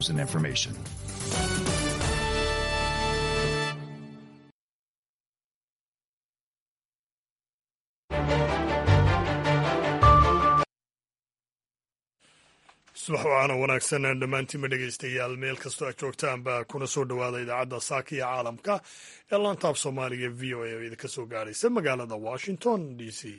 and information. subax waana wanaagsan dhammaantiinba dhegaystayaal meel kastoo aad joogtaanba kuna soo dhowaada idaacadda saaka iyo caalamka ee laantaab soomaaliga v o a oo idinka soo gaaraysa magaalada washington d c.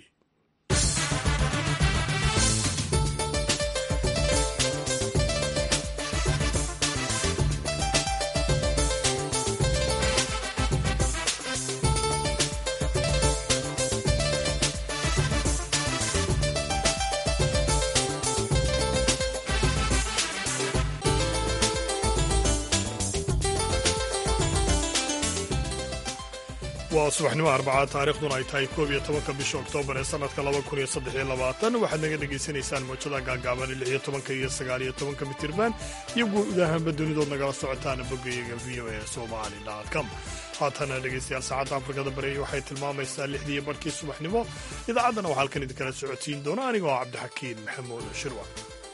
waa subaxnimo arbacaa taariikhduna ay tahay 11 bisha oktoobar ee sanadka 2023 waxaad naga dhegaysanaysaan mowjada gaagaaban 16 iyo 19 mitirban iyo guud ahaanba dunidood nagala socotaan boggayaga v o a somali.com. haatana dhegaystayaal saacadda afrikada bari waxay tilmaamaysaa 6 barkii subaxnimo. idaacaddana waxaa halkan idinkala socotiin doona anigoo cabdixakiin maxamuud shirwa.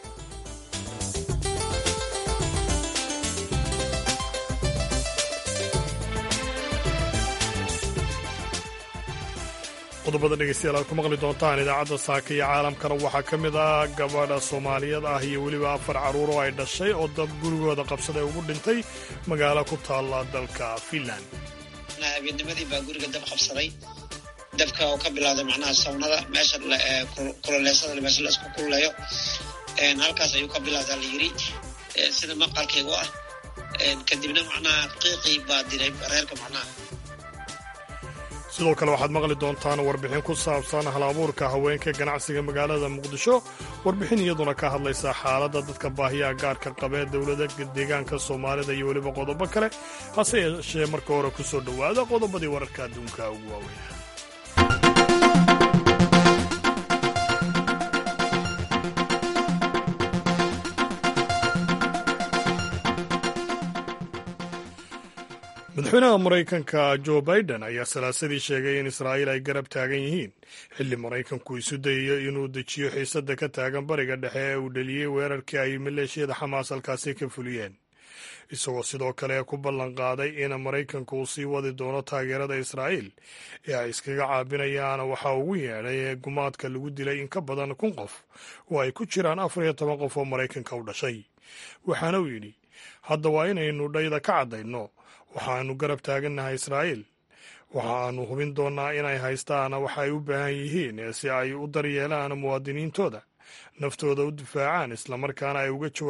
qodobada dhegaystayaal aad ku maqli doontaan idaacadda saaka iyo caalamkana waxaa ka mid ah gabadha Soomaaliyeed ah iyo weliba 4 carruur oo ay dhashay oo dab gurigooda qabsaday ugu dhintay magaalo ku taalla dalka Finland. habeennimadii baa guriga dab qabsaday. dabka oo ka bilowday macnaha sawnada meesha kululeysada meesha la isku kululeeyo halkaas ayuu ka bilowday la yiri sida maqalkaygu ah kadibna macnaha qiiqii baa diray reerka macnaha. sidoo kale waxaad maqli doontaan warbixin ku saabsan hal-abuurka haweenka ganacsiga magaalada muqdisho, warbixin iyaduna ka hadlaysa xaaladda dadka baahiyaha gaarka qabee dowladda deegaanka soomaalida iyo weliba qodobo kale. hase yeeshee marka hore ku soo dhowaada qodobadii wararka adduunka ugu waaweyn. madaxweynaha maraykanka joe biden ayaa salaasadii sheegay in israa'iil ay garab taagan yihiin xilli maraykanku isu dayayo inuu dejiyo xiisadda ka taagan bariga dhexe ee uu dheliyey weerarkii ay maleeshiyada xamaas halkaasi ka fuliyeen, isagoo sidoo kale ku ballan qaaday in maraykanku uu sii wadi doono taageerada israa'iil ee ay iskaga caabinayaan waxa ugu yeedhay gumaadka lagu dilay in ka badan 1,000 qof oo ay ku jiraan 14 qof oo maraykanka u dhashay. waxaana uu yidhi, hadda waa inaynu dhayda ka caddayno, waxaannu garab taagannahay israa'iil, waxaannu hubin doonnaa inay haystaan waxa ay u baahan yihiin si ay u daryeelaan muwaadiniintooda, naftooda u difaacaan islamarkaana ay uga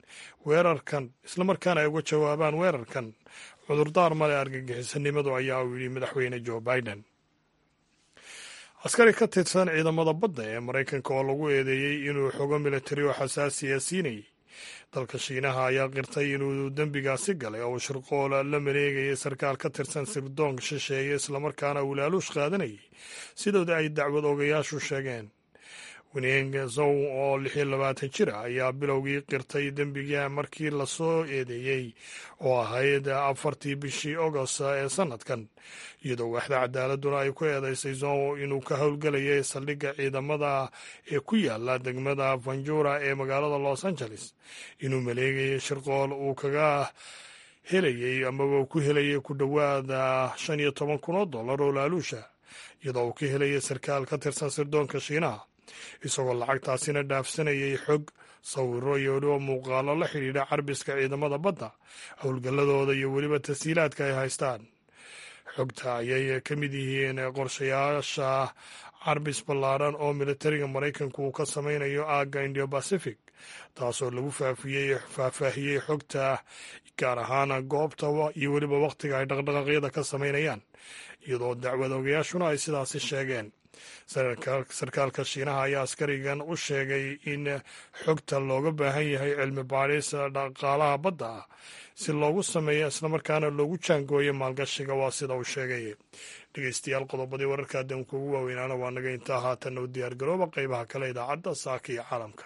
jawaabaan weerarkan cudurdaar male argagixisanimadu, ayaa uu yidhi madaxweyne joe biden. askari ka tirsan ciidamada badda ee maraykanka oo lagu eedeeyey inuu xogo militari oo xasaasiya siinayay dalka shiinaha ayaa qirtay inuu dembigaasi galay oo shirqool la maleegayay sarkaal ka tirsan sirdoonka shisheeye islamarkaana uu laaluush qaadanayay sidooda ay dacwad ogayaashu sheegeen. Winieng Zow oo 26 jir ah ayaa bilowgii qirtay dembiga markii la soo eedeeyey oo ahayd 4 bishii Agost ee sanadkan, iyadoo waaxda cadaaladuna ay ku eedeysay Zow inuu ka howlgelayay saldhigga ciidamada ee ku yaala degmada Ventura ee magaalada Los Angeles, inuu maleegayay shirqool uu kaga helayay amaba uu ku helayay ku dhowaada $15,000 oo laaluusha, iyadoo uu ka helayay sarkaal ka tirsan sirdoonka Shiinaha, isagoo lacagtaasina dhaafsanayay xog, sawiro iyo weliba muuqaalo la xidhiidha carbiska ciidamada badda, howlgalladooda iyo weliba tashiilaadka ay haystaan. xogta ayay ka mid yihiin qorshayaasha carbis ballaaran oo militariga maraykanku uu ka samaynayo aagga Indo Pacific, taasoo lagu faahfaahiyey xogta gaar ahaan goobta iyo weliba wakhtiga ay dhaqdhaqaaqyada ka samaynayaan, iyadoo dacwad ogayaashuna ay sidaasi sheegeen. sarkaalka Shiinaha ayaa askarigan u sheegay in xogta looga baahan yahay cilmi baadhis dhaqaalaha badda ah si loogu sameeyo islamarkaana loogu jaangooyo maalgashiga, waa sida uu sheegay. dhegeystayaal qodobadii wararka adduunka ugu waaweynaana waa naga intaa. haatanna u diyaargarooba qaybaha kale idaacadda saaka iyo caalamka.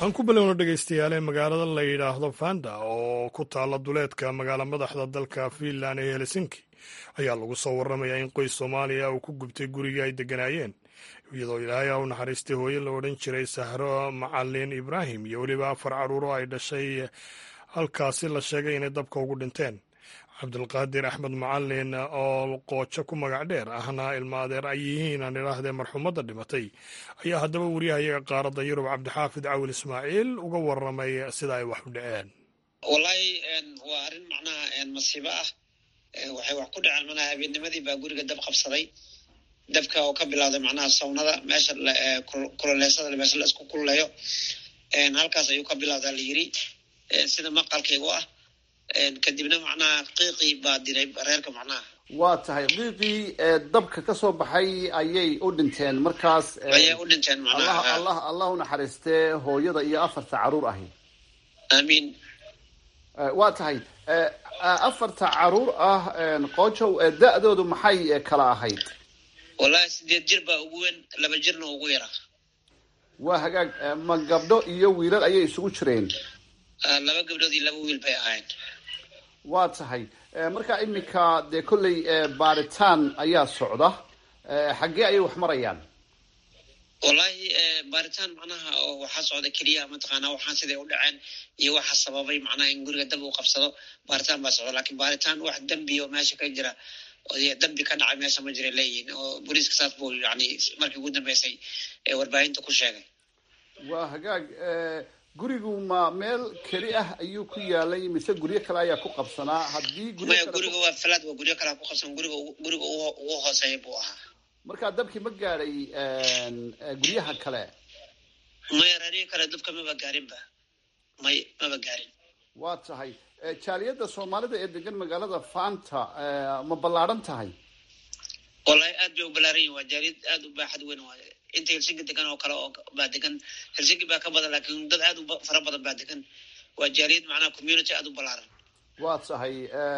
aan ku bilowno dhegaystayaale magaalada la yidhaahdo fanda oo ku taalla duleedka magaalo madaxda dalka Finland ee Helsinki ayaa lagu soo warramayaa in qoys Soomaaliya uu ku gubtay gurigii ay degganaayeen iyadoo ilaahay u naxariistay hooyo la odhan jiray Sahro Macalin Ibraahim iyo weliba 4 carruur oo ay dhashay halkaasi la sheegay inay dabka ugu dhinteen. Cabdulqaadir Axmed Macalin oo qoojo ku magac dheer ahna ilma adeer ay yihiin aan idhaahdee marxuumadda dhimatay ayaa haddaba wariyahayaga qaaradda Yurub Cabdixaafid Cawil Ismaaciil uga warramay sida ay wax u dhaceen. Wallaahi waa arrin macnaha masiibo ah. Waxay wax ku dhaceen macnaha habeennimadii baa guriga dab qabsaday. Dabka oo ka bilowday macnaha sawnada meesha kululeysada meesha la isku kululeeyo. Halkaas ayuu ka bilowdaa la yiri sida maqalkaygu ah. kadibna macnaha qiiqii baa diray reerka macnaha. waa tahay qiiqii dabka ka soo baxay ayay u dhinteen markaas. ayay u dhinteen macnaha. allah u naxariistee hooyada iyo 4 carruur ahi. amiin. waa tahay 4 carruur ah qoojow da'doodu maxay kala ahayd? wallahi 8 jir baa ugu weyn 2 jirna ugu yaraa. waa hagaag ma gabdho iyo wiilal ayay isugu jireen? 2 gabdhood iyo 2 wiil bay ahayd. waa tahay marka iminka dee kolley baaritaan ayaa socda xaggee ayay wax marayaan? wallahi baaritaan macnaha oo waxaa socda keliya mataqaanaa waxaan siday u dhaceen iyo waxa sababay macnaha in guriga dab uu qabsado. baaritaan baa socda laakiin baaritaan wax dambi oo meesha ka jira oo dambi ka dhacay meesha ma jira leeyihiin oo booliiska saas buu yani markii ugu dambeysay warbaahinta ku sheegay. waa hagaag gurigu ma meel keli ah ayuu ku yaalay mise guryo kale ayaa ku qabsanaa? haddii guriga waa falaad waa guryo kale ku qabsan guriga ugu hooseeya buu ahaa. markaa dabkii ma gaadhay guryaha kale? maya reerihi kale dabka maba gaarinba maba gaarin. waa tahay jaaliyadda Soomaalida ee degan magaalada Fanta ma ballaaran tahay? wallahi aad bay u ballaaran yihiin. waa jaaliyad aad u baaxad weyn waaye. inta Helsinki degan oo kale oo baa degan. Helsinki baa ka badan laakiin dad aad u fara badan baa degan. waa jaaliyad macnaha community aad u ballaaran. waa tahay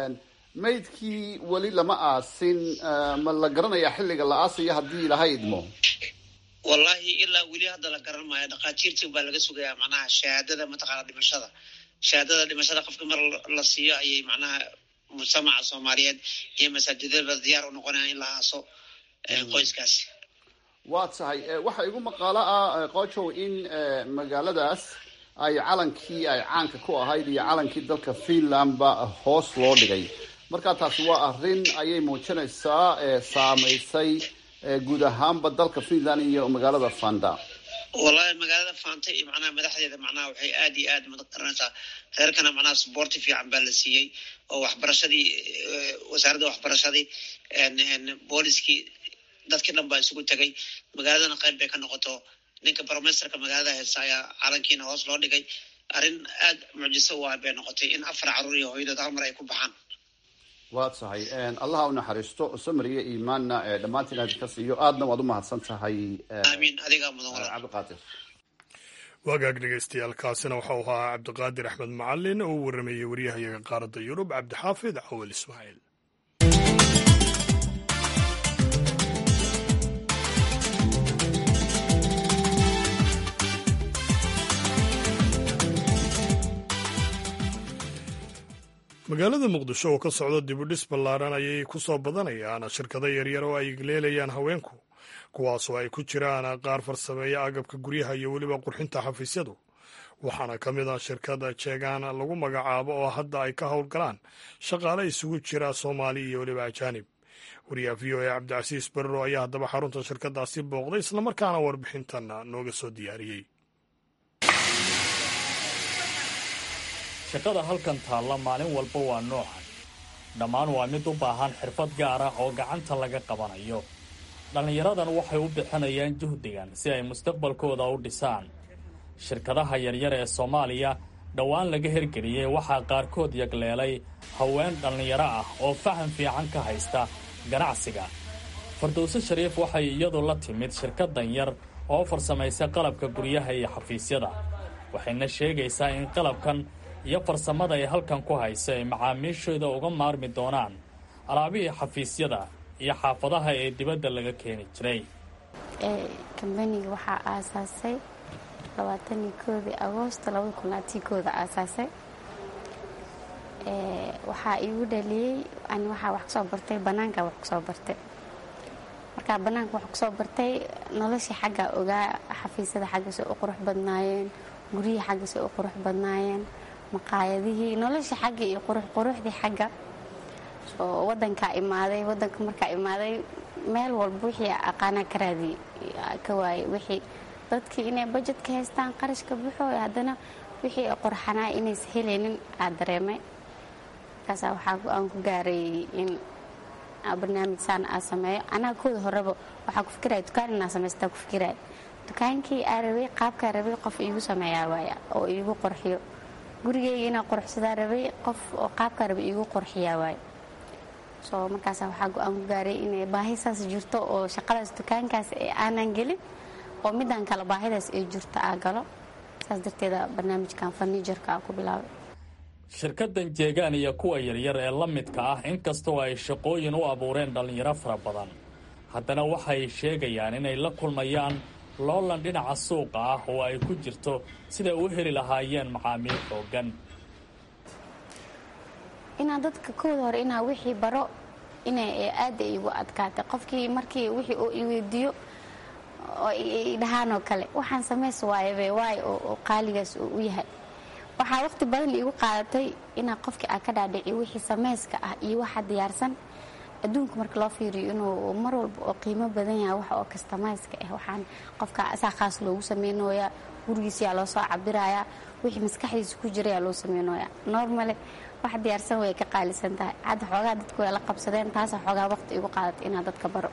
maydkii weli lama aasin ma la garanayaa xilliga la aasayo haddii ilaahay idmo? wallahi ilaa weli hadda la garan maayo. dhaqaatiirtii baa laga sugayaa macnaha shahaadada mataqaana dhimashada. shahaadada dhimashada qofka mar la siiyo ayay macnaha mujtamaca Soomaaliyeed iyo masaajidada diyaar u noqonayaan in la aaso qoyskaasi. waa tahay waxaa igu maqaalo ah qoojow in magaaladaas ay calankii ay caanka ku ahayd iyo calankii dalka Finlandba hoos loo dhigay. markaa taasi waa arrin ayay muujinaysaa saamaysay guud ahaanba dalka Finland iyo magaalada Fanda. wallahi magaalada Fanta iyo macnaha madaxdeeda macnaha waxay aad iyo aad madaxtaranaysaa reerkana macnaha support fiican baa la siiyey oo waxbarashadii wasaaradda waxbarashadii booliskii dadkii dhan baa isugu tagay. magaaladana qayb bay ka noqoto. ninka barmesterka magaalada heesa ayaa calankiina hoos loo dhigay. arrin aad mucjiso u ah bay noqotay in 4 carruur iyo hooyadood hal mar ay ku baxaan. waa tahay allah u naxariisto samir iyo iimaanna dhammaantiin aad ka siiyo. aadna waad u mahadsan tahay. amiin. adigaa mudan cabdiqaadir. wagaag dhegaystayaal kaasina waxau ahaa Cabdiqaadir Axmed Macalin oo u warramayay wariyahayaga qaaradda Yurub Cabdixaafid Cawil Ismaaciil. magaalada Muqdisho oo ka socda dib u dhis ballaaran ayay ku soo badanayaan shirkado yaryar oo ay leelayaan haweenku kuwaasoo ay ku jiraan qaar farsameeya agabka guryaha iyo weliba qurxinta xafiisyadu. waxaana ka mid ah shirkada Jeegaan lagu magacaabo oo hadda ay ka howlgalaan shaqaale isugu jira Soomaali iyo weliba ajaanib. wariyaha VOA Cabdicasiis Barro ayaa haddaba xarunta shirkadaasi booqday islamarkaana warbixintan nooga soo diyaariyey. shaqada halkan taalla maalin walba waa noocan. dhammaan waa mid u baahan xirfad gaar ah oo gacanta laga qabanayo. dhallinyaradan waxay u bixinayaan juhdigan si ay mustaqbalkooda u dhisaan. shirkadaha yaryar ee Soomaaliya dhowaan laga hirgeliyey waxaa qaarkood yagleelay haween dhallinyaro ah oo faham fiican ka haysta ganacsiga. Fardowso Shariif waxay iyadu la timid shirkadan yar oo farsamaysa qalabka guryaha iyo xafiisyada. waxayna sheegaysaa in qalabkan iyo farsamada ay halkan ku hayso ay macaamiishooda uga maarmi doonaan alaabihii xafiisyada iyo xaafadaha ee dibadda laga keeni jiray. kambaniga waxaa aasaasay 21 Agoosto 2021 aasaasay. Waxaa igu dhaliyay aan waxaa wax kasoo bartay banaanka wax kasoo bartay. Marka banaanka wax kasoo bartay nolosha xagga ogaa xafiisyada xagga soo u qurux badnaayeen, guriga xagga soo u qurux badnaayeen, maqaayadihii nolosha xagga iyo quruxdii xagga oo wadanka marka imaaday meel walba wixii aqaana ka raadi ka waayay wixii dadkii inay budget ka haystaan qarashka buuxo haddana wixii qurxanaa inay helaynin aad dareemay. kaas waxaan ku gaaray in barnaamij saan aan sameeyo. Anaa kooda horeba waxaan ku fikiray dukaan inaan sameystaa ku fikiray. Dukaankii aan rabay qaabka rabay qof iigu sameeyaa waaya oo iigu qurxiyo. Gurigeyga inaan qurxsadaa rabay qof oo qaabka rabay iigu qurxiyaa waaya. soo markaas waxaan ku gaaray inay baahi saas jirto oo shaqadaas dukaankaas aanan gelin oo midaan kala baahidaas ay jirto aan galo. saas darteeda barnaamijkan furniture-ka ku bilaabay. shirkaddan jeegaan iyo kuwa yaryar ee la midka ah inkastoo ay shaqooyin u abuureen dhallinyaro fara badan haddana waxay sheegayaan inay la kulmayaan loolan dhinaca suuqa ah oo ay ku jirto siday u heli lahaayeen macaamiil xoogan. inaan dadka kooda hore inaa wixii baro inay aad igu adkaatay qofkii markii wixii uu i weydiiyo oo dhahaanoo kale waxaan sameys waay oo qaaligaas u yahay. waxaa waqti badan iigu qaadatay inaa qofkii aan ka dhaadhiciyo wixii sameyska ah iyo waxa diyaarsan adduunka marka loo fiiriyo inuu mar walba oo qiimo badan yahay wax oo customizeka ah waxaan qofka asaa khaas loogu sameynooyaa gurigiisa loo soo cabirayaa wixii maskaxdiisa ku jira loo sameynooyaa. normally wax diyaarsan way ka qaalisan tahay. hadda xoogaa dadku way la qabsadeen taas xoogaa waqti iigu qaadatay inaan dadka baro.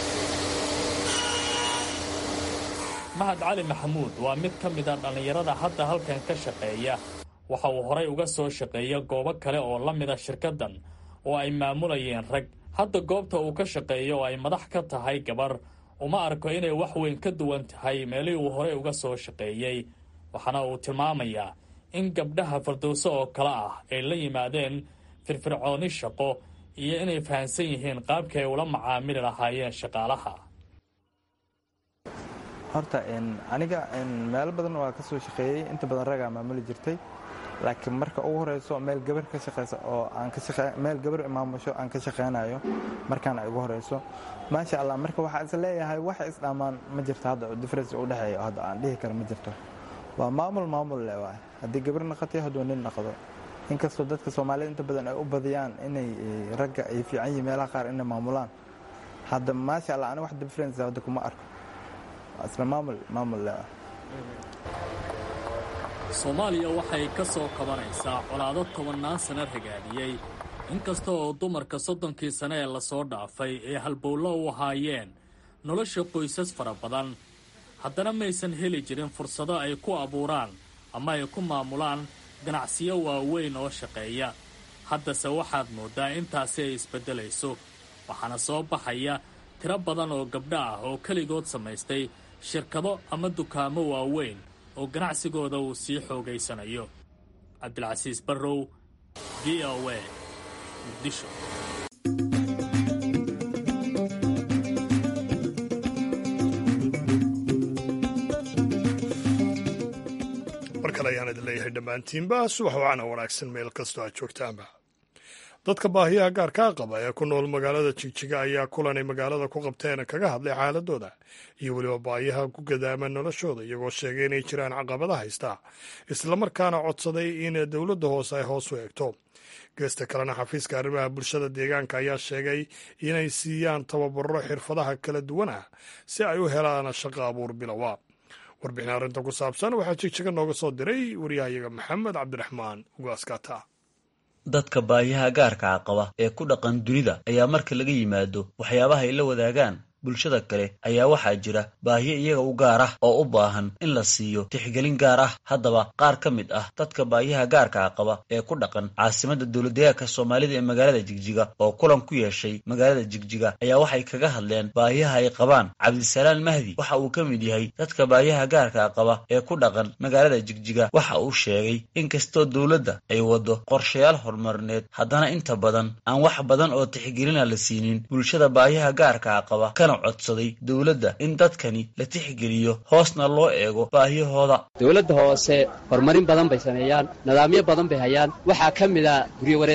Mahad Cali Maxamuud waa mid ka mid ah dhallinyarada hadda halkan ka shaqeeya. waxa uu horay uga soo shaqeeya goobo kale oo la mid ah shirkaddan oo ay maamulayeen rag. hadda goobta uu ka shaqeeyo oo ay madax ka tahay gabar uma arko inay wax weyn ka duwan tahay meelihii uu horay uga soo shaqeeyey. waxaana uu tilmaamayaa in gabdhaha Firdowso oo kale ah ay la yimaadeen firfircooni shaqo iyo inay fahansan yihiin qaabka ay ula macaamili lahaayeen shaqaalaha. horta aniga meel badan waa ka soo shaqeeyay inta badan raga maamuli jirtay laakiin marka ugu horeyso meel gabar ka shaqeysa oo aan ka shaqeey meel gabar imaamusho aan ka shaqeynayo markaan ay ugu horeyso maasha Allah marka waxa is leeyahay wax is dhamaan ma jirto hadda difference u dhaxeeyo hadda aan dhihi karo ma jirto. waa maamul leeyahay haddii gabar naqatay haddii nin naqdo inkastoo dadka Soomaaliyeed inta badan ay u badiyaan inay ragga ay fiican yihiin meelaha qaar inay maamulaan hadda maasha Allah ana wax difference hadda kuma arko. asla maamul leeyahay. Soomaaliya waxay ka soo kabanaysaa colaado 10 sano ragaadiyay inkasta oo dumarka 30 sano ee la soo dhaafay ee halbowlo u ahaayeen nolosha qoysas fara badan haddana maysan heli jirin fursado ay ku abuuraan ama ay ku maamulaan ganacsiyo waaweyn oo shaqeeya. haddase waxaad moodaa intaasi ay isbedelayso waxaana soo baxaya tiro badan oo gabdho ah oo keligood samaystay shirkado ama dukaamo waaweyn oo ganacsigooda uu sii xoogaysanayo. Cabdilcasiis Barrow, VOA, Muqdisho. markale ayaan idin leeyahay dhammaantiinba subax wacana wanaagsan meel kastoo aad joogtaanba. dadka baahiyaha gaarkaa qaba ee ku nool magaalada Jigjiga ayaa kulanay magaalada ku qabteen kaga hadlay xaaladooda iyo weliba baahiyaha ku gadaama noloshooda iyagoo sheegay inay jiraan caqabada haysta islamarkaana codsaday in dowladda hoose ay hoos u eegto. geesta kalena xafiiska arrimaha bulshada deegaanka ayaa sheegay inay siiyaan tababaro xirfadaha kala duwan ah si ay u helaan shaqo abuur bilowa. warbixin arrinta ku saabsan waxaa Jigjiga nooga soo diray wariyahayaga Maxamed Cabdiraxmaan Ugaaskata. dadka baahiyaha gaarka qaba ee ku dhaqan dunida ayaa marka laga yimaado waxyaabaha ay la wadaagaan bulshada kale ayaa waxaa jira baahiyo iyaga u gaar ah oo u baahan in la siiyo tixgelin gaar ah. haddaba qaar ka mid ah dadka baahiyaha gaarka qaba ee ku dhaqan caasimadda dowladdeegaanka Soomaalida ee magaalada Jigjiga oo kulan ku yeeshay magaalada Jigjiga ayaa waxay kaga hadleen baahiyaha ay qabaan. Cabdisalaan Mahdi waxa uu ka mid yahay dadka baahiyaha gaarka qaba ee ku dhaqan magaalada Jigjiga. waxa uu sheegay in kastoo dowladda ay wado qorshayaal horumarineed haddana inta badan aan wax badan oo tixgelin la siinin bulshada baahiyaha gaarka qaba kana kana codsaday dowladda in dadkani la tixgeliyo hoosna loo eego baahiyahooda. dowladda hoose horumarin badan bay sameeyaan, nidaamyo badan bay hayaan. waxaa ka mid ah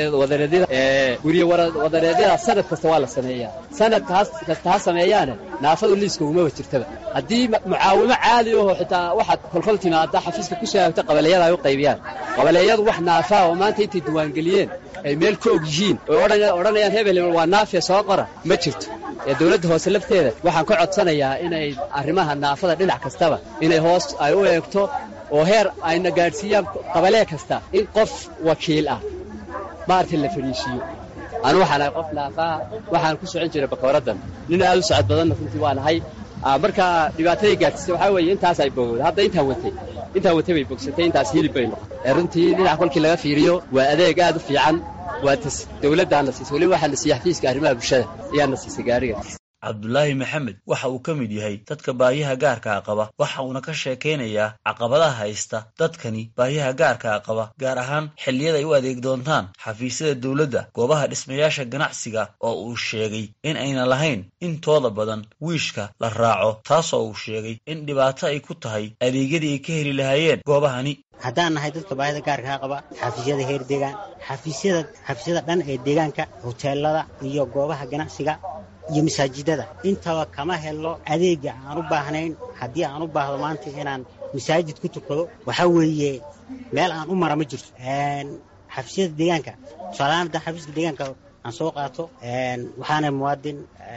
guryo-wadareedyada sanad kasta waa la sameeyaa. sanadkaas kasta ha sameeyaane naafadu liiska umaba jirtaba. haddii mucaawimo caadi ahoo xitaa waxaad kolkol timaada xafiiska ku soo hagta qabaleyada ay u qaybiyaan. qabaleeyadu wax naafaa oo maanta intay diiwaangeliyeen ay meel ka og yihiin oo odhanayaan hebel waa naafiya soo qora ma jirto. dowladda hoose lafteeda waxaan ka codsanayaa inay arrimaha naafada dhinac kastaba inay hoos ay u eegto oo heer ayna gaadhsiiyaan qabalee kasta in qof wakiil ah maartii la fadhiisiiyo. anu waxaan ahay qof naafaa, waxaan ku socon jiray bakooradan, nin aad u socod badanna runtii waan ahay. marka dhibaataday gaadhsiisay waxaa weeye intaas ay bogowda. hadda intaan watay bay bogsatay, intaas hilib bay noqotay. runtii dhinac kolkii laga fiiriyo waa adeeg aad u fiican. waa dowladdaana siisay, weliba waxaa na siiyey xafiiska arrimaha bulshada ayaana siisay gaariga. cabdulaahi maxamed waxa uu ka mid yahay dadka baahiyaha gaarkaa qaba, waxa uuna ka sheekaynayaa caqabadaha haysta dadkani baahiyaha gaarkaa qaba, gaar ahaan xilliyada ay u adeeg doontaan xafiisyada dowladda, goobaha dhismayaasha ganacsiga oo uu sheegay in ayna lahayn intooda badan wiishka la raaco, taasoo uu sheegay in dhibaato ay ku tahay adeegyadii ay ka heli lahaayeen goobahani. haddaan nahay dadka baahida gaarkaa qaba, xafiisyada heer deegaan, xafiisyada dhan ee deegaanka, hoteelada iyo goobaha ganacsiga iyo masaajidada, intaba kama helo adeega aan u baahnayn. haddii aan u baahdo maanta inaan masaajid ku tukado, waxaa weeye meel aan u mara ma jirto. xafiisyada deegaanka, tusaalahaan haddaan xafiiska deegaanka aan soo qaato, waxaana muwaadin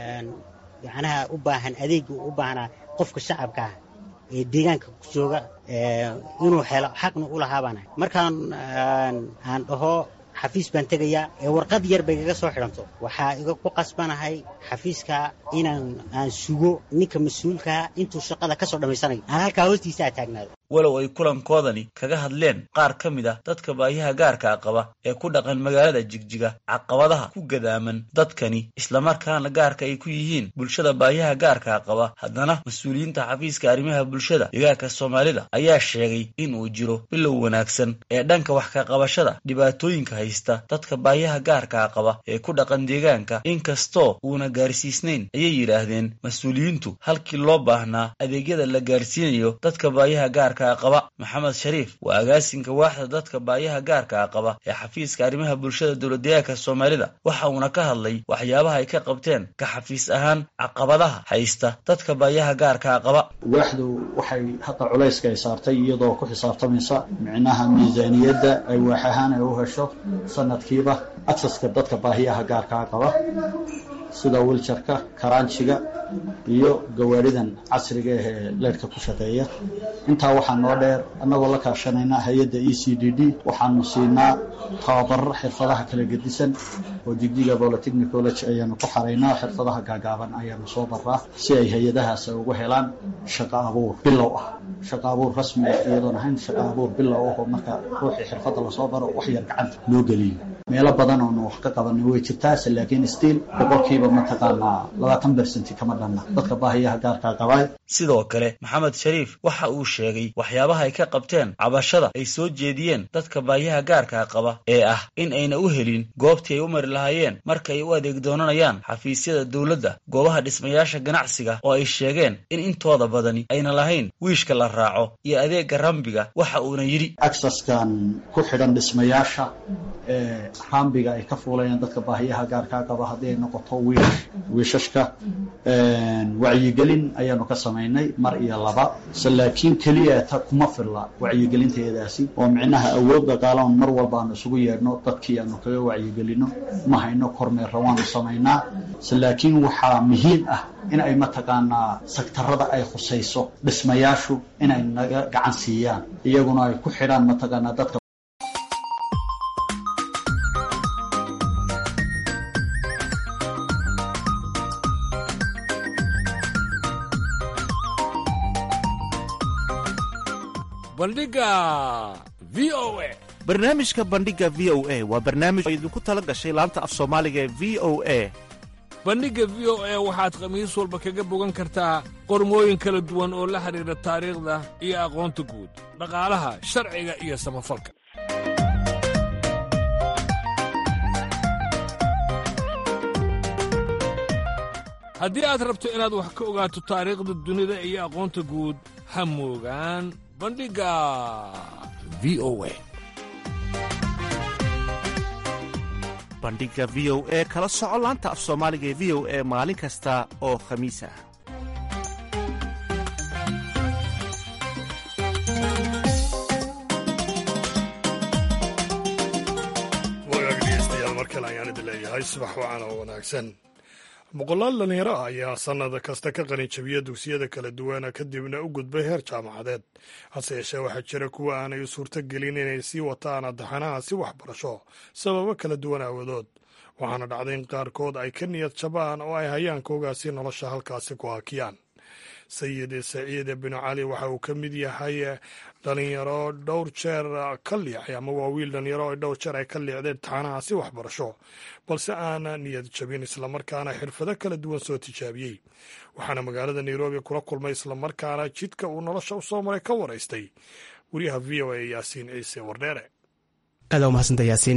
macnaha u baahan adeegga u baahnaa qofka shacabka ah ee deegaanka ku jooga inuu helo xaqna u lahaabaanahay. markaan aan dhaho xafiis baan tegayaa ee warqad yar bay kaga soo xidhanto, waxaa iga ku qasbanahay xafiiska aan sugo ninka mas-uulkaa intuu shaqada ka soo dhammaysanayo, aan halkaa hoostiisa aa taagnaado. walow ay kulankoodani kaga hadleen qaar ka mid ah dadka baahiyaha gaarkaa qaba ee ku dhaqan magaalada Jigjiga caqabadaha ku gadaaman dadkani, islamarkaana gaarka ay ku yihiin bulshada baahiyaha gaarkaa qaba, haddana mas-uuliyiinta xafiiska arrimaha bulshada deegaanka Soomaalida ayaa sheegay in uu jiro bilow wanaagsan ee dhanka wax ka qabashada dhibaatooyinka haysta dadka baahiyaha gaarkaa qaba ee ku dhaqan deegaanka, inkastoo uuna gaarsiisnayn ayay yidhaahdeen mas-uuliyiintu halkii loo baahnaa adeegyada la gaarsiinayo dadka baahiyaha gaarka qaba. maxamed shariif waa agaasinka waaxda dadka baahiyaha gaarkaa qaba ee xafiiska arrimaha bulshada dowladdeegaanka Soomaalida, waxa uuna ka hadlay waxyaabaha ay ka qabteen ka xafiis ahaan caqabadaha haysta dadka baahiyaha gaarkaa qaba. waaxdu waxay hadda culayska ay saartay iyadoo ku xisaabtamaysa micnaha miisaaniyadda ay waax ahaan ay u hesho sanadkiiba aksaska dadka baahiyaha gaarkaa qaba, sida wiljarka, karaanjiga iyo gawaaridan casriga ee leedhka ku shaqeeya. intaa waxaa noo dheer, annagoo la kaashanaynaa hay-adda ECDD waxaanu siinaa tababarar xirfadaha kala gedisan oo Jigjiga Polytechnic College ayaanu ku xaraynaa. xirfadaha gaagaaban ayaanu soo baraa si ay hay-adahaas ugu helaan shaqo abuur bilow ah, shaqo abuur rasmi ah iyadoon ahayn shaqo abuur bilow ah oo marka ruuxii xirfadda lasoo baro wax yar gacanta loo geliyo. meelo badan oo wax ka qabanay way jirtaa, laakiin still boqolkiiba mataqaanaa 20% kama dhanna dadka baahiyaha gaarkaa qaba. sidoo kale maxamed shariif waxa uu sheegay waxyaabaha ay ka qabteen cabashada ay soo jeediyeen dadka baahiyaha gaarkaa qaba ee ah in ayna u helin goobtii ay u mari lahaayeen marka ay u adeeg doonanayaan xafiisyada dowladda, goobaha dhismayaasha ganacsiga oo ay sheegeen in intooda badani ayna lahayn wiishka la raaco iyo adeegga rambiga. waxa uuna yidhi aksaskan ku xidhan dhismayaasha rambiga ay ka fuulayaan dadka baahiyaha gaarkaa qaba, haddii ay noqoto wiishashka wacyigelin ayaanu ka samaynay mar iyo laba, laakiin keliya ta kuma filla wacyigelinteedaasi oo micnaha awood dhaqaalahan mar walba aanu isugu yeedhno dadkii aanu kaga wacyigelino ma hayno, kormeerra waanu samaynaa. laakiin waxaa muhiim ah in ay mataqaanaa sektarada ay khusayso dhismayaashu inay naga gacan siiyaan, iyaguna ay ku xidhaan mataqaanaa dadka. barnaamijka bandhiga v o a waa barnaamij oo idinku tala gashay laanta af soomaaliga ee v o a. bandhigga v o a waxaad khamiis walba kaga bogan kartaa qormooyin kala duwan oo la xidhiidha taariikhda iyo aqoonta guud, dhaqaalaha, sharciga iyo samafalka. haddii aad rabto inaad wax ka ogaato taariikhda dunida iyo aqoonta guud ha moogaan bandhigga v o a bandhigga v o e kala soco laanta af soomaaliga ee v o e maalin kasta oo khamiis ah. wagaag dhegeystayaal mar kale ayaan idin leeyahay subax wacan oo wanaagsan. boqolaal dhalinyaro ah ayaa sannad kasta ka qalinjabiya dugsiyada kala duwana kadibna u gudbay heer jaamacadeed. hase yeeshee waxaa jira kuwa aanay u suurto gelin inay sii wataan taxanaha si waxbarasho sababo kala duwan aawadood, waxaana dhacday in qaarkood ay ka niyad jabaan oo ay hayaankoogaasi nolosha halkaasi ku hakiyaan. sayid saciid binu cali waxa uu ka mid yahay dhalinyaro dhowr jeer ka liicay, ama waa wiil dhalinyaro oo dhowr jeer ay ka liicdeen taxanaha si waxbarasho, balse aan niyad jabin islamarkaana xirfado kala duwan soo tijaabiyey. waxaana magaalada nairobi kula kulmay islamarkaana jidka uu nolosha usoo maray ka waraystay wariyaha v o a yaasiin ciise wardheere. aada umahadsanta yaasiin.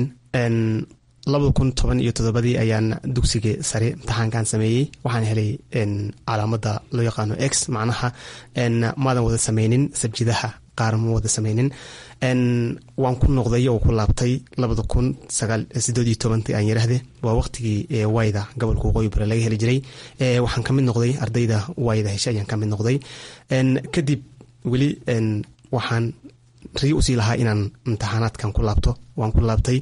2017 ayaan dugsiga sare imtixaankan sameeyey. waxaan helay calaamada loo yaqaano x, macnaha maadan wada sameynin sabjidaha qaar ma wada sameynin. waan ku noqday oo ku laabtay 2018 aan yiraahde, waa waqtigii wayda gobolka waqooyi bari laga heli jiray. waxaan kamid noqday ardayda wayda hesha ayaan kamid noqday. kadib weli waxaan rii usii lahaa inaan imtixaanaadkan ku laabto. waan ku laabtay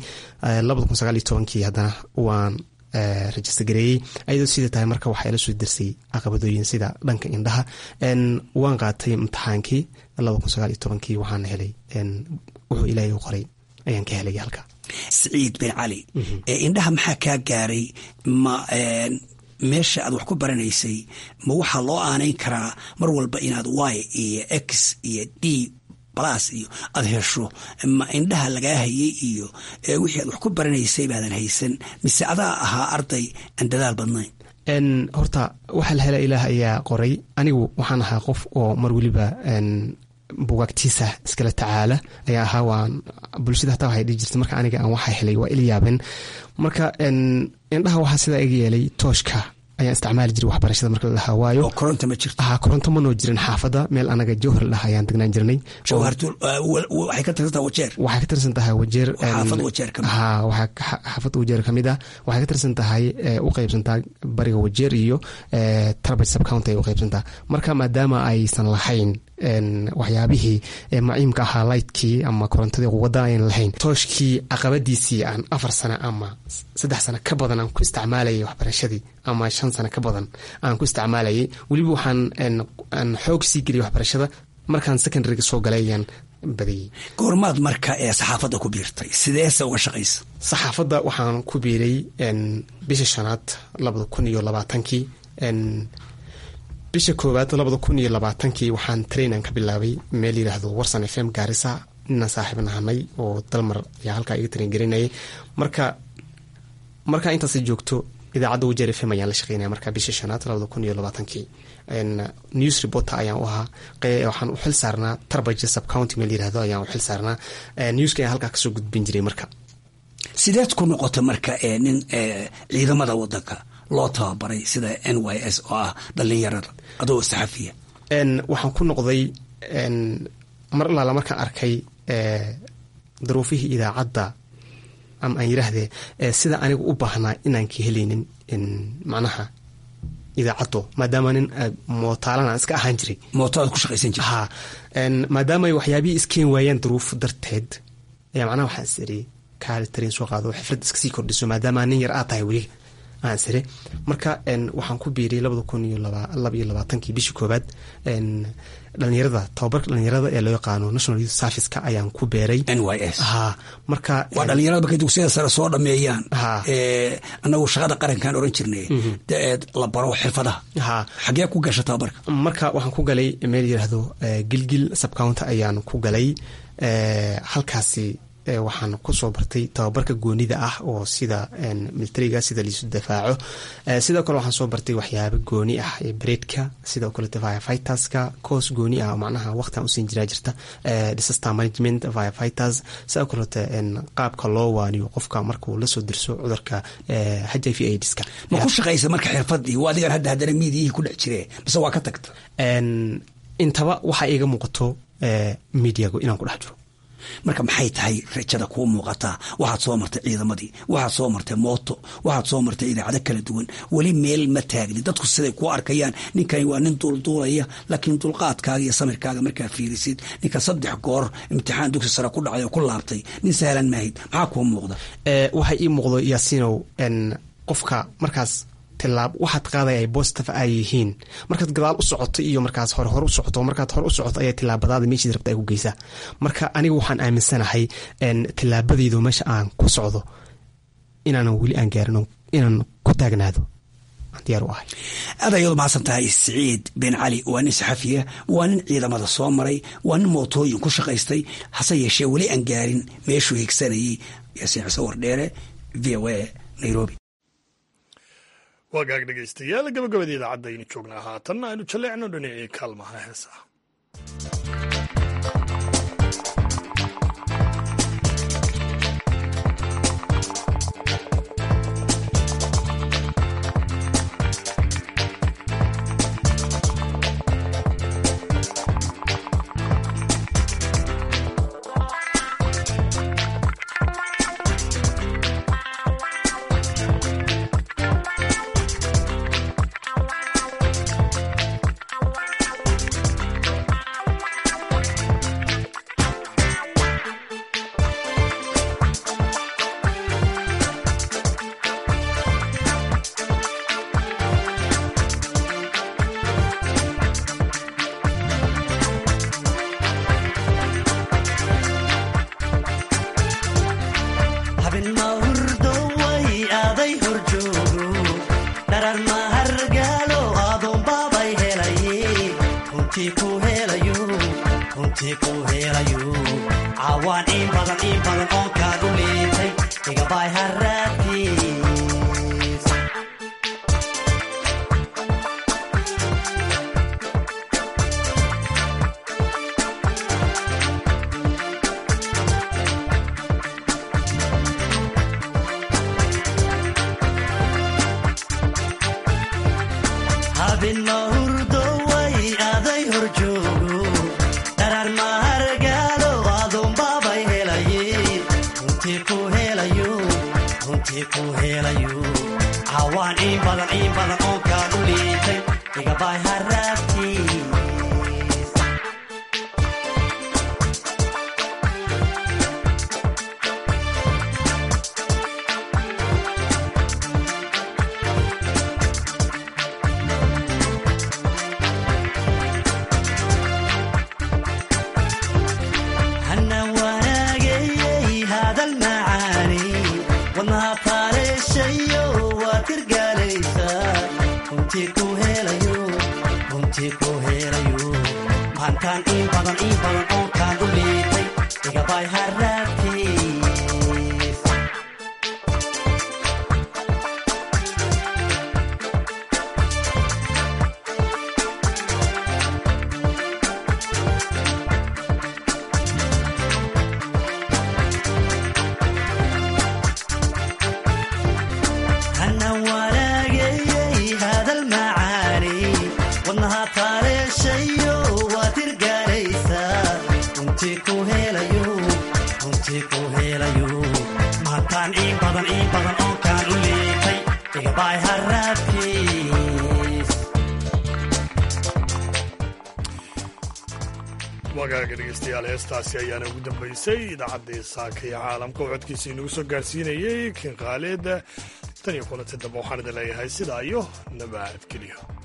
2019 haddana waan rajista gareeyey. ayadoo sida tahay marka waxaa ila soo dirsay caqabadooyin sida dhanka indhaha. waan qaatay imtixaankii 2019 waxaana helay wuxuu ilaahay u qoray ayaan ka helay halka. saciid bin cali, indhaha maxaa kaa gaaray? ma meesha aad wax ku baranaysay ma waxaa loo aanayn karaa mar walba inaad y iyo x iyo d blas iyo aad hesho, ma indhaha lagaa hayay iyo wixii aad wax ku baranaysay baadan haysan, mise adaa ahaa arday aan dadaal badnayn? horta waxaa la hela ilaah ayaa qoray. anigu waxaan ahaa qof oo mar weliba bugaagtiisa iskala tacaala ayaa ahaa. waan bulshada hataa waxay dhihi jirtay marka aniga aan waxaa helay waa ila yaabeen. marka indhaha waxaa sidaa iga yeelay tooshka ayaan isticmaali jiray waxbarashada marka la dhahaa. waayo koronto ma jirto? koronto ma noo jirin xaafadda. meel anaga jowhar la dhaha ayaan degnaan jirnay. waxay ka tirsan tahay wajeer? waxay ka tirsan tahay wajeer. xaafad wajeer kamid? xaafad wajeer kamid ah. waxay ka tirsan tahay u qaybsantaa bariga wajeer iyo Tarbaj subcounty ay u qaybsantaa. marka maadaama aysan lahayn waxyaabihii maciimka ahaa lightkii ama korontadii quwada ayan lahayn, tooshkii caqabadiisii aan 4 sano ama 3 sano ka badan aan ku isticmaalayay waxbarashadii, ama 5 sano ka badan aan ku isticmaalayay. weliba waxaan xoog sii geliyay waxbarashada markaan secondaryga soo galay ayaan badiyey. goormaad marka saxaafadda ku biirtay? sideese uga shaqaysa? saxaafadda waxaan ku biiray bisha 5aad 2020. bisha 1aad 2020 waxaan trainan ka bilaabay meel yiraahdo Warsan FM Garissa. ninaan saaxiibna ahanay oo dalmar ayaa halkaa iga train garinayay. marka intaas joogto idaacadda Wajeer FM ayaan la shaqeynaya. marka bisha 5aad 2020 news reporter ayaan u ahaa. waxaan u xil saarnaa Tarbaj subcounty meel yiraahdo ayaan u xil saarnaa. newska ayaan halkaa kasoo gudbin jiray. marka sideed ku noqota marka nin ciidamada wadanka loo tababaray sida NYS oo ah dhalinyarada adoo saxafiya? waxaan ku noqday mar allaala markaan arkay daruufihii idaacadda, ama aan yiraahdee sida anigu u baahnaa inaan ka helaynin macnaha idaacaddo, maadaama nin mootaalana iska ahaan jiray. mootaad ku shaqaysan jiray? ha maadaama ay waxyaabihii iskeen waayaan duruuf darteed ayaa macnaha waxaan isiri kaali tariin soo qaado xifrad iska sii kordhiso maadaama nin yar aad tahay weli aan sire. marka waxaan ku biiriyay 2022 bishii 1aad dhalinyarada tababarka dhalinyarada ee loo yaqaano National Youth Service-ka ayaan ku beeray. NYS marka waa dhalinyarada markay dugsiyada sare soo dhameeyaan anagu shaqada qarankan oran jirnay la baro xirfadaha. xagee ku gashay tababarka? marka waxaan ku galay meel yiraahdo Gilgil subcounty ayaan ku galay. halkaasi waxaan kusoo bartay tababarka goonida ah oo sida militariga sida liisu difaaco sidoo kale waxaan soo bartay waxyaabo gooni ah breedka sidoo kale firefighters-ka course gooni ah macnaha waqtan usiin jiraa jirta disaster management firefighters sidoo kale qaabka loo waaniyo qofka markuu lasoo dirso cudurka HIV AIDS-ka ma ku shaqaysa marka xirfadii waa adigan haddana miidiyihii ku dhex jiree base waa ka tagta intaba waxaa iiga muuqato midiyagu inaan ku dhex jiro marka maxay tahay rajada kuu muuqataa waxaad soo martay ciidamadii waxaad soo martay mooto waxaad soo martay idaacado kala duwan weli meel ma taagni dadku siday kuu arkayaan ninkani waa nin duulduulaya laakiin dulqaadkaaga iyo samirkaaga markaa fiirisid ninka 3 goor imtixaan dugsi sare ku dhacay oo ku laabtay nin sahlan maahid maxaa kuu muuqda waxay ii muuqdo yaasiinow qofka markaas tilaab waxaad qaadaya ay positive ay yihiin markaad gadaal u socoto iyo markaas hore u socoto markaad hore u socoto ayaa tilaabadaada meeshii rabta ay ku geysaa marka aniga waxaan aaminsanahay tilaabadaydu meesha aan ku socdo inaanan weli aan gaarin inaan ku taagnaado diyaar u ahay aad ayaad mahadsan tahay Siciid bin Cali waa nin saxafiya waa nin ciidamada soo maray waa nin mootooyin ku shaqaystay hase yeeshee weli aan gaarin meeshuu higsanayay Yaasiin Sawir Dheere VOA Nairobi wagaag dhegaystayaal gabagabada idaacadda aynu joognaa haatanna aynu jaleecno dhinacii kaalmaha heesaha wagaaga dhegeystayaal heestaasi ayaana ugu dambaysay idaacaddii saaka iyo caalamka oo codkiisa inagu soo gaarsiinayay kin qaaleeda tan iyo kulanti dambe waxaan idin leeyahay sidaa iyo nabadgelyo